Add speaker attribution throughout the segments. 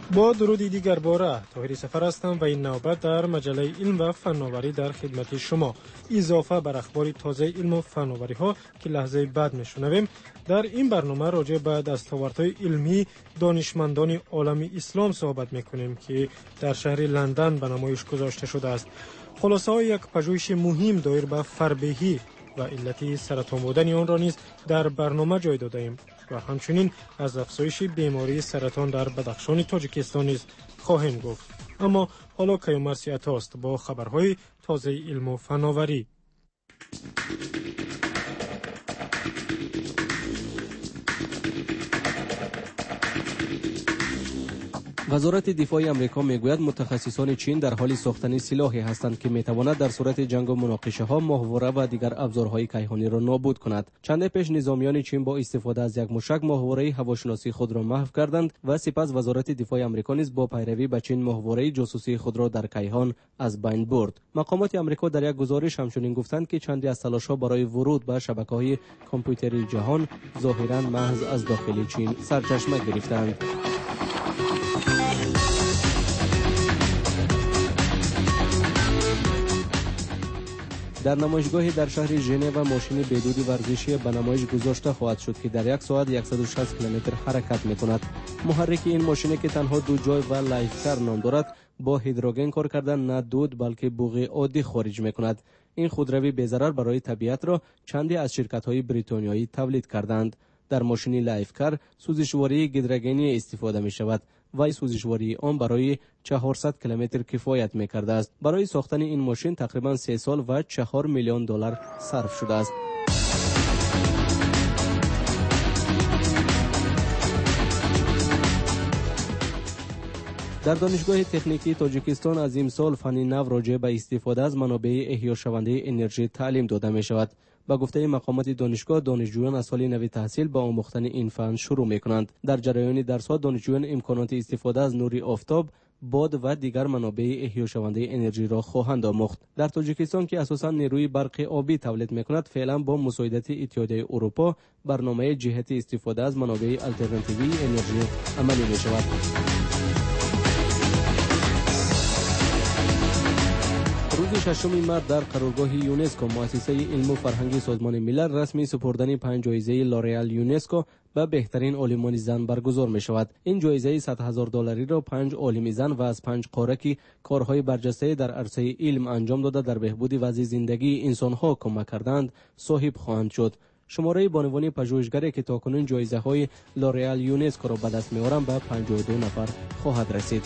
Speaker 1: با درودی دیگر باره طاهر سفر هستم و این نوبت در مجله علم و فناوری در خدمت شما. اضافه بر اخبار تازه علم و فناوری ها که لحظه بعد میشنویم، در این برنامه راجع به دستاوردهای علمی دانشمندان عالم اسلام صحبت میکنیم که در شهر لندن به نمایش گذاشته شده است. خلاصه های یک پژوهش مهم دایر به فربهی و علت سرطان بودن آن را نیز در برنامه جای داده ایم و همچنین از افزایش بیماری سرطان در بدخشان تاجیکستان نیز خواهیم گفت. اما حالا کیومرث عطاست با خبرهای تازه علم و فناوری.
Speaker 2: وزارت دفاع آمریکا میگوید متخصصان چین در حال ساختن سلاحی هستند که میتواند در صورت جنگ و مناقشه ها ماهواره و دیگر ابزارهای کیهانی را نابود کند. چند پیش نظامیان چین با استفاده از یک موشک ماهواره هواشناسی خود را محو کردند و سپس وزارت دفاع آمریکا نیز با پیروی به چین ماهواره جاسوسی خود را در کیهان از بین برد. مقامات آمریکا در یک گزارش همچنین گفتند که چندی از تلاش‌ها برای ورود به شبکه‌های کامپیوتری جهان ظاهراً محض از داخل چین سرچشمه گرفتند. در نمایشگاهی در شهر ژنو ماشین بدون ورزشی به نمایش گذاشته خواهد شد که در یک ساعت 160 کیلومتر حرکت می‌کند. محرک این ماشین که تنها دو جای و لایفکر نام دارد با هیدروژن کار کردن نه دود بلکه بوق عادی خارج می‌کند. این خودروی بی‌ضرر برای طبیعت را چندی از شرکت‌های بریتانیایی تولید کردند. در ماشین لایفکر سوزشواری هیدروژنی استفاده می‌شود و سوزشواری آن برای 400 کیلومتر کفایت می‌کرده است. برای ساختن این ماشین تقریباً 3 سال و 4 میلیون دلار صرف شده است. در دانشگاه تکنیکی تاجیکستان از امسال فن نو راجع به استفاده از منابع احیا شونده انرژی تعلیم داده می شود. با گفته مقامات دانشگاه، دانشجویان از سال نو تحصیل با آموختن این فن شروع می کنند. در جریان درس‌ها دانشجویان امکانات استفاده از نور آفتاب، باد و دیگر منابع احیا شونده انرژی را خواهند آموخت. در تاجیکستان که اساساً نیروی برق آبی تولید می کند، فعلا با مساعدت اتحادیه اروپا برنامه جهت استفاده از منابع آلترناتیوی انرژی عملی می شود. روز 6 مارس در قرارگاه یونسکو مؤسسه علم و فرهنگی سازمان ملل رسمی سپردن 5 جایزه لورئال یونسکو به بهترین عالمان زن برگزار می شود. این جایزه $100,000 را 5 عالم زن و از 5 قاره که کارهای برجسته در عرصه علم انجام داده در بهبود وضع زندگی انسان‌ها کمک کردند صاحب خواهند شد. شماره بانوان پژوهشگری که تاکنون جایزه های لورئال یونسکو را به دست می‌آورند به 52 نفر خواهد رسید.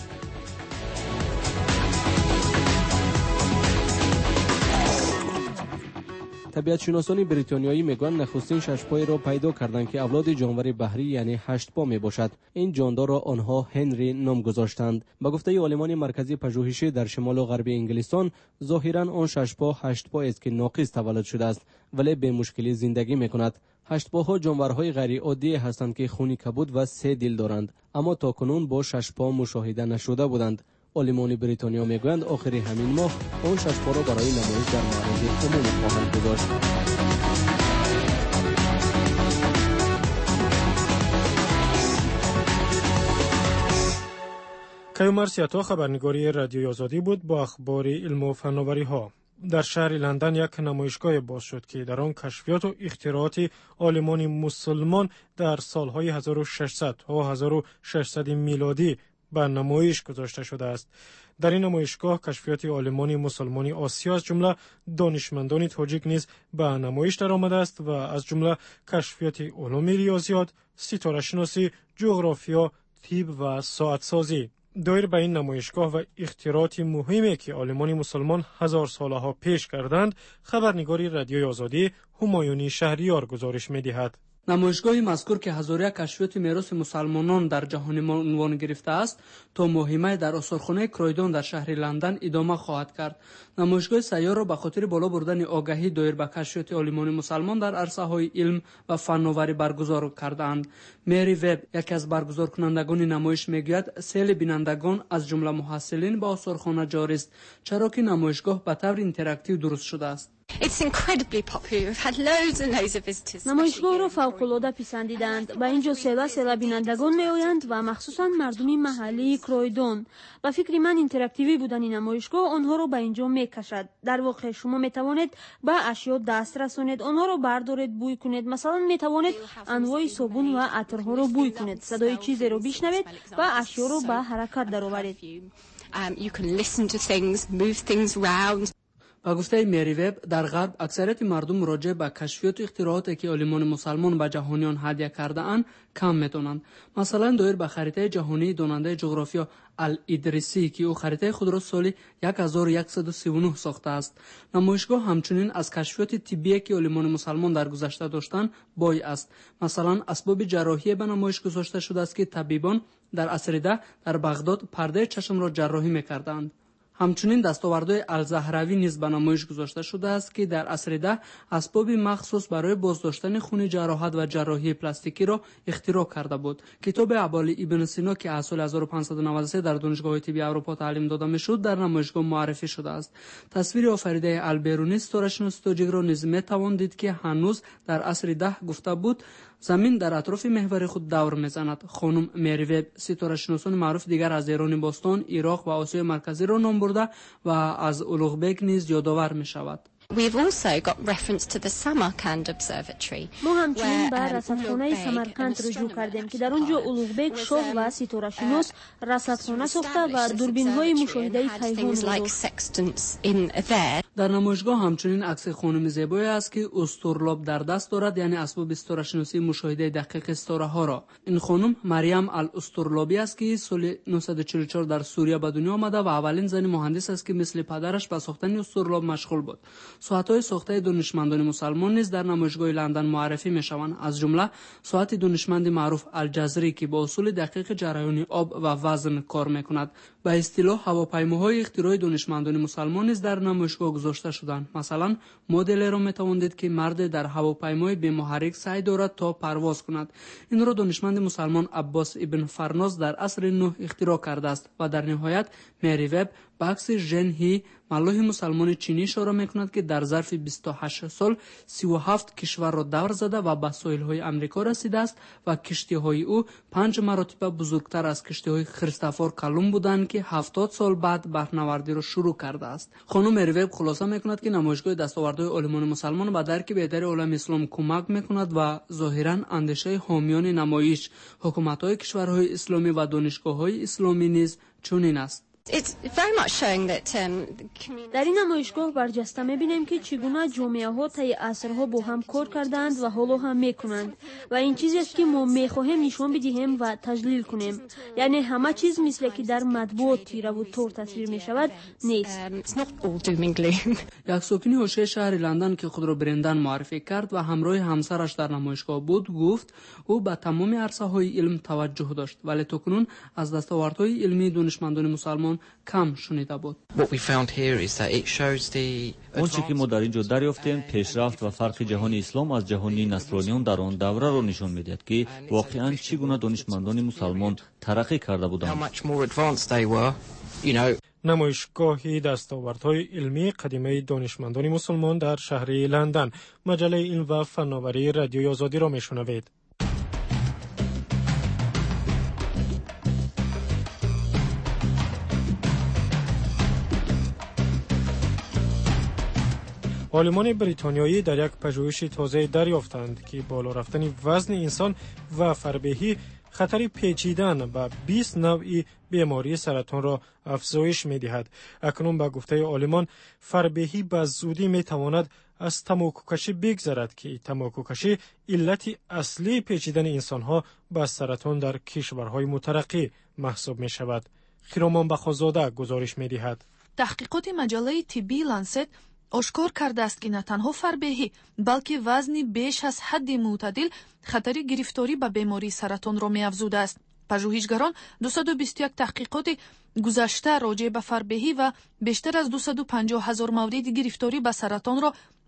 Speaker 2: طبیعت شناسان بریتانیایی میگویند نخستین ششپای را پیدا کردند که اولاد جانور بحری یعنی 8 پا می باشد. این جاندار را آنها هنری نام گذاشتند. با گفته عالمان مرکزی پژوهشی در شمال و غرب انگلستان، ظاهرا آن 6 پا 8 پا است که ناقص تولد شده است ولی به مشکلی زندگی میکند. 8 پاها جانورهای غیر عادی هستند که خونی کبود و 3 دل دارند، اما تاکنون با 6 پا مشاهده نشده بودند. عالمان بریتانیا میگویند آخر همین ماه آن 6 پا را برای نمایش در معرض عمومی خواهند گذاشت.
Speaker 1: کیومرث عطا خبرنگاری رادیوی آزادی بود با اخبار علم و فناوری ها. در شهر لندن یک نمایشگاه باز شد که در آن کشفیات و اختراعات عالمان مسلمان در سالهای 1600 تا 1600 میلادی به نمایش گذاشته شده است. در این نمایشگاه کشفیات عالمان مسلمان آسیا از جمله دانشمندان تاجیک نیز به نمایش در آمده است و از جمله کشفیات علوم ریاضیات، ستاره شناسی، جغرافیا، طب و ساعت سازی. دایر به این نمایشگاه و اختراعات مهمی که عالمان مسلمان 1000 سالها پیش کردند، خبرنگاری رادیوی آزادی همایونی شهریار گزارش می‌دهد.
Speaker 3: نمایشگاه مذکور که 1001 کشفیات میراث مسلمانان در جهان عنوان گرفته است تا ماه مای در آثارخانه کرایدون در شهر لندن ادامه خواهد کرد. نمایشگاه سیار را به خاطر بالا بردن آگاهی دایر به کشفیات عالمان مسلمان در عرصه های علم و فناوری برگزار کردند. مری وب یکی از برگزار کنندگان نمایش میگوید سیل بینندگان از جمله محصلین به آثارخانه جاری است، چرا که نمایشگاه به طور اینتراکتیو درست شده است.
Speaker 4: намоишгоҳ ро фавқулода писандиданд. ба ин ҷо села бинандагон меоянд ва махсусан мардуми маҳаллии Кройдон. ба фикри ман интерактивӣ будани намоишгоҳ онҳоро ба ин ҷо мекашад. дар воқеъ шумо метавонед ба ашё даст расонед, онҳоро бардоред, бӯй кунед. Масалан, метавонед анвои собун ва атрҳоро бӯй кунед, садои чизеро бишнавед ва ашёро ба ҳаракат дароваред.
Speaker 3: ба гуфтаи Мери Веб, дар ғарб аксарияти мардум муроҷиа ба кашфиёту ихтирооте ки олимони мусалмон ба ҷаҳониён ҳадя кардаанд кам метонанд. Масалан, доир ба харитаи ҷаҳонии донандаи ҷуғрофиё Ал-Идрисӣ, ки ӯ харитаи худро соли 1139 сохтааст. намоишгоҳ ҳамчунин аз кашфиёти тиббие ки олимони мусалмон дар гузашта доштанд бой аст. Масалан, асбоби ҷарроҳие ба намоиш гузошта шудааст ки табибон дар асри 10 дар Бағдод пардаи чашмро ҷарроҳӣ мекарданд. ҳамчунин дастовардҳои Алзаҳравӣ низ ба намоиш гузошта шудааст, ки дар асри 10 асбоби махсус барои боздоштани хуни ҷарроҳат ва ҷарроҳии пластикиро ихтироъ карда буд. китоби Аболи Ибн Сино, ки аз соли 1593 дар донишгоҳи тиббии Аврупо таълим дода мешуд, дар намоишгоҳ муаррифӣ шудааст. тасвири офаридаи Алберуни ситорашиноси тоҷикро низ метавон дид, ки ҳанӯз дар асри 10 гуфта буд замин дар атрофи меҳвари худ давр мезанад. хонум Мери Веб ситорашиносони маъруфи дигар аз Эрони бостон, Ироқ ва Осиёи марказиро ном бурда ва аз Улуғбек низ ёдовар мешавад.
Speaker 4: мо ҳамчунин ба расадхонаи Самарқанд руҷӯъ кардем, ки дар он ҷо Улуғбек шоҳ ва ситорашинос расадхона сохта ва дурбинҳои мушоҳидаи кайҳонро дошт.
Speaker 3: дар намоишгоҳ ҳамчунин акси хонуми зебое аст, ки устурлоб дар даст дорад, яъне асбоби ситорашиносии мушоҳидаи дақиқи ситораҳоро. ин хонум Мариям Ал-Устурлобӣ аст, ки соли 1944 дар Сурия ба дунё омада ва аввалин зани муҳандис аст, ки мисли падараш ба сохтани устурлоб машғул буд. соатҳои сохтаи донишмандони мусалмон низ дар намоишгоҳи Ландан муаррифӣ мешаванд. аз ҷумла соати донишманди маъруф Алҷазрӣ, ки бо усули дақиқи ҷараёни об ва вазн кор мекунад. ба истилоҳ ҳавопаймоҳои ихтирои донишмандони мусалмон низ дар намоишгоҳ гузошта шуданд. масалан, моделеро метавон дид, ки марде дар ҳавопаймои бемуҳаррик саъй дорад то парвоз кунад. инро донишманди мусалмон Аббос ибн Фарноз дар асри 9 ихтироъ кардааст. ва дар ниҳоят Мери Веб ба акси Жен Ҳи, маллоҳи мусалмони чинӣ ишора мекунад, ки дар зарфи 28 сол 37 кишварро давр зада ва ба соҳилҳои амрико расидааст ва киштиҳои ӯ 5 маротиба бузургтар аз киштиҳои Христофор Колумб буданд, ки 70 сол баъд баҳрнавардиро шурӯъ кардааст. хонум Мери Веб хулоса мекунад, ки намоишгоҳи дастовардҳои олимони мусалмон ба дарки беҳтари олами ислом кӯмак мекунад ва зоҳиран андешаи ҳомиёни намоиш, ҳукуматҳои кишварҳои исломӣ ва донишгоҳҳои исломӣ низ чунин аст.
Speaker 4: дар ин намоишгоҳ барҷаста мебинем, ки чӣ гуна ҷомеаҳо таи асрҳо бо ҳам кор кардаанд ва ҳоло ҳам мекунанд. ва ин чизест, ки мо мехоҳем нишон бидиҳем ва таҷлил кунем. яъне ҳама чиз мисле ки дар матбуот тираву тор тасвир мешавад нест.
Speaker 3: як сокини ҳошияи шаҳри Ландан, ки худро Брендан муаррифӣ кард ва ҳамроҳи ҳамсараш дар намоишгоҳ буд, гуфт ӯ ба тамоми арсаҳои илм таваҷҷӯҳ дошт, вале то кунун аз дастовардҳои илмии донишмандони мусалмон кам шунида буд.
Speaker 5: он чизе ки мо дар ин ҷо дарёфтем пешрафт ва фарқи ҷаҳони ислом аз ҷаҳони насрониён дар он давраро нишон медиҳад, ки воқеан чӣ гуна донишмандони мусалмон тараққӣ карда буданд.
Speaker 1: намоишгоҳи дастовардҳои илмии қадимаи донишмандони мусулмон дар шаҳри Ландан. маҷалаи илм ва фанноварии радиои Озодиро мешунавед. олимони бритониёӣ дар як пажӯҳиши тоза дарёфтанд, ки боло рафтани вазни инсон ва фарбеҳӣ хатари печидан ба 20 навъи бемории саратонро афзоиш медиҳад. акнун ба гуфтаи олимон, фарбеҳӣ ба зудӣ метавонад аз тамокукашӣ бигзарад, ки тамокукашӣ иллати аслии печидани инсонҳо ба саратон дар кишварҳои мутараққӣ маҳсуб мешавад. хиромон бахозода гузориш медиҳад.
Speaker 6: таҳқиқоти маҷалаи тиббии Lancet ошкор кардааст, ки на танҳо фарбеҳӣ, балки вазни беш аз ҳадди мӯътадил хатари гирифторӣ ба бемории саратонро меафзудааст. пажӯҳишгарон 221 таҳқиқоти гузашта роҷеъ ба фарбеҳӣ ва бештар аз 250,000 мавриди гирифторӣ ба саратонро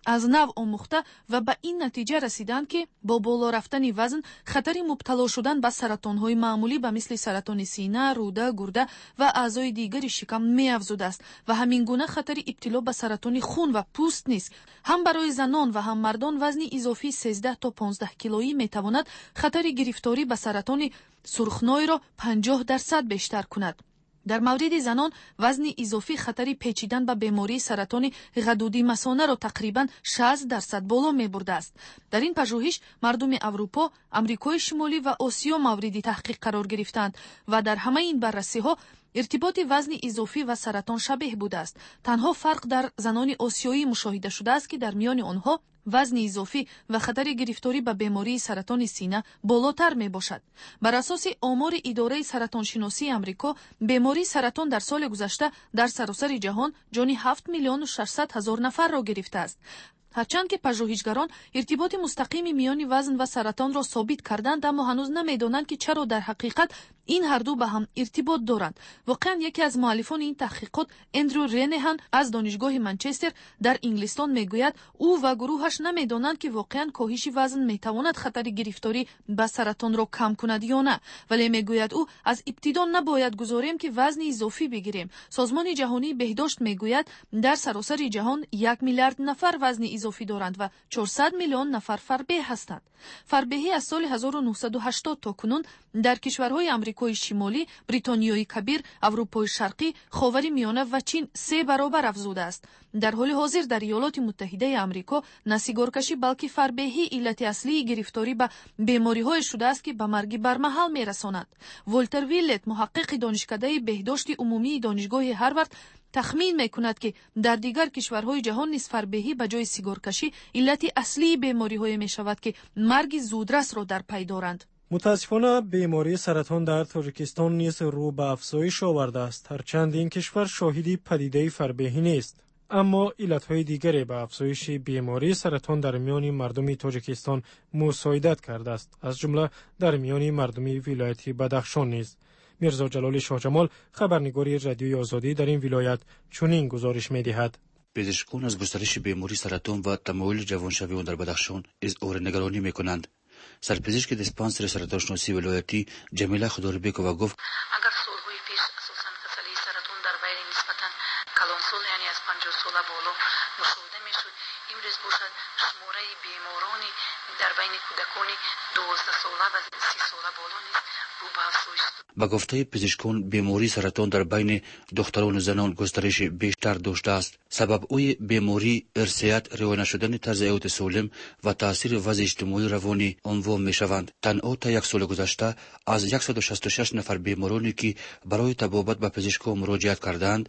Speaker 6: از نو آموخته و به این نتیجه رسیدند که با بالا رفتن وزن خطر مبتلا شدن به سرطان‌های معمولی به مثل سرطان سینه، روده، گرده و اعضای دیگر شکم می‌افزوده است و همین گونه خطر ابتلا به سرطان خون و پوست نیست. هم برای زنان و هم مردان وزن اضافی 13 تا 15 کیلویی می‌تواند خطر گرفتاری به سرطان سرخنای را 50% بیشتر کند. در مورد زنان وزن اضافی خطر پیچیدن به بیماری سرطان غدودی مثانه را تقریباً 60% بالا می‌برده است. در این پژوهش مردم اروپا، آمریکای شمالی و آسیا مورد تحقیق قرار گرفتند و در همه این بررسی‌ها ارتباط وزن اضافی و سرطان شبیه بوده است. تنها فرق در زنان آسیایی مشاهده شده است که در میان آنها وزن اضافی و خطر گرفتاری به بیماری سرطان سینه بالاتر می باشد. بر اساس آمار اداره سرطان شناسی آمریکا، بیماری سرطان در سال گذشته در سراسر جهان جان 7,600,000 نفر را گرفته است. هرچند که پژوهشگران ارتباط مستقیم میان وزن و سرطان را ثابت کردند، اما هنوز نمی‌دانند که چرا در حقیقت این هر دو به هم ارتباط دارند. واقعا یکی از مؤلفان این تحقیقات، اندرو رینهان از دانشگاه منچستر در انگلستان میگوید او و گروهش نمی‌دانند که واقعا کاهش وزن میتواند خطر گرفتاری به سرطان را کم کند یا نه، ولی میگوید او از ابتدا نباید گذاریم که وزن اضافی بگیریم. سازمان جهانی بهداشت میگوید در سراسر جهان 1 میلیارد نفر وزن اضافی دارند و 400 میلیون نفر فربه هستند. فربهی از سال 1980 تا کنون در کشورهای آمریکای شمالی، بریتانیای کبیر، اروپای شرقی، خاور میانه و چین 3 برابر افزوده است. در حال حاضر در ایالات متحده آمریکا نه سیگارکشی بلکه فربهی علت اصلی گرفتاری به بیماری‌های شده است که به مرگ برمحل میرساند. والتر ویلت، محقق دانشکده بهداشت عمومی دانشگاه هاروارد، تخمین میکند که در دیگر کشورهای جهان نیز فربهی به جای سیگارکشی علت اصلی بیماری‌های میشود که مرگ زودرس را در پی دارند.
Speaker 1: متاسفانه بیماری سرطان در تاجیکستان نیز رو به افزایش آورده است، هرچند این کشور شاهدی پدیده فربهی نیست. اما علتهای دیگری به افزایش بیماری سرطان در میان مردم تاجیکستان مساعدت کرده است، از جمله در میان مردم ولایت بدخشان نیز. میرزا جلال شاه جمال، خبرنگار رادیوی آزادی، در این ولایت چنین گزارش می‌دهد.
Speaker 7: پزشکان از گسترش بیماری سرطان و تمایل جوانشوی در بدخشان اظهار نگرانی می‌کنند. سرپزشک دیسپانسر سرطان شناسی ولایتی جمیله خداربیکووا گفت:
Speaker 8: اگر سالهای پیش اساساً کسری سرطان در بین نسبتاً کلان سال، یعنی از 50 ساله بالا مشاهده می‌شد، امروز باشد شماره بیماران در بین کودکان 12 ساله و 30 ساله بالا نیز رو به افزایش است.
Speaker 7: با گفته پزشکان، بیماری سرطان در بین دختران و زنان گسترش بیشتر داشته است. سبب اوی بیماری ارثیات، روی نشدن طرز حیات سالم و تاثیر وضع اجتماعی روانی عنوان می شوند. تنها تا 1 سال گذشته از 166 نفر بیمارانی که برای طبابت به پزشکان مراجعت کردند،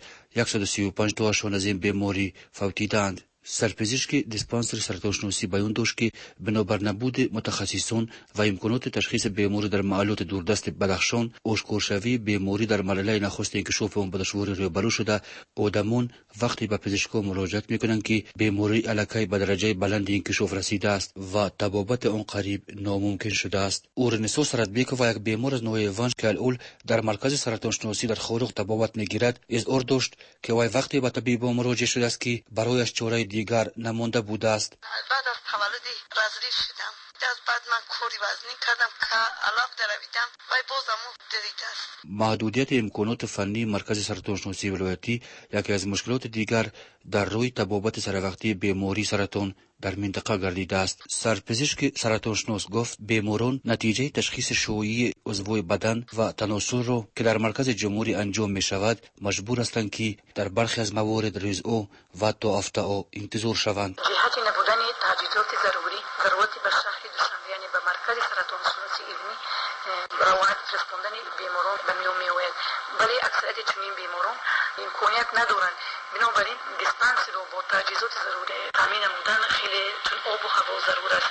Speaker 7: 135 تاشان از این بیماری فوتیدند. سرپزشک دیسپانسر سرطان شناسی بیان داشت که بنابر نبود متخصصان و امکانات تشخیص بیماری در محلات دوردست بدخشان، آشکارشوی بیماری در مرحله نخست انکشاف آن به دشواری روبرو شده، آدمان وقتی به پزشکان مراجعت میکنند که بیماری الکی به درجه بلند انکشاف رسیده است و طبابت آن قریب ناممکن شده است. اورنسو سرطبیکووا، یک بیمار از نوع ونش که الان در مرکز سرطان شناسی در خاروق طبابت میگیرد، اظهار داشت که وی وقتی به طبیب مراجعه شده است که برایش چاره دیگر نمانده بوده است.
Speaker 8: بعد از تولد رازری شدم، از بعد من کوری وزنی کردم که علاق درویدم و بازم دیده است.
Speaker 7: محدودیت امکانات فنی مرکز سرطان شناسی ولایتی یکی از مشکلات دیگر در روی طبابت سروقتی بیماری سرطان در منطقه گردیده است. سرپزشک سرطان شناس گفت بیماران نتیجه تشخیص شیوعی عضوی بدن و تناسل را که در مرکز جمهوری انجام می شود مجبور هستند که در برخی از موارد رزع و تا هفته انتظار شوند.
Speaker 8: جهت نبودن تجهیزات ضروری به شهر دوشنبه، یعنی به مرکز سرطان شناسی علمی روایت رساندن بیماران به میان میآید، ولی اکثریت چنین بیماران امکانیت ندارند. بنابراین دیسپانسر رو با تجهیزات ضروری تامین نمودن خیلی، چون آب و هوا ضرور است،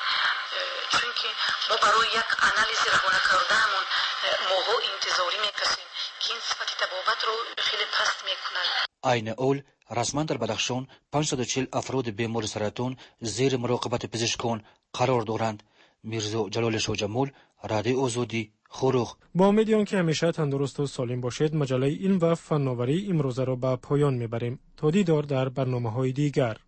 Speaker 8: چون که ما برای یک آنالیز روانه کردنمون ماها انتظاری میکشیم که این صفت طبابت رو خیلی پست میکنند.
Speaker 7: عین اول رسما در بدخشان 540 افراد بیمار سرطان زیر مراقبت پزشکان قرار دارند. میرزا جلال شاه جمال، رادیو آزادی، خاروق.
Speaker 1: با امید که همیشه تندرست و سالم باشید، مجله علم و فناوری امروزه را به پایان میبریم. تا دیدار در برنامه‌های دیگر.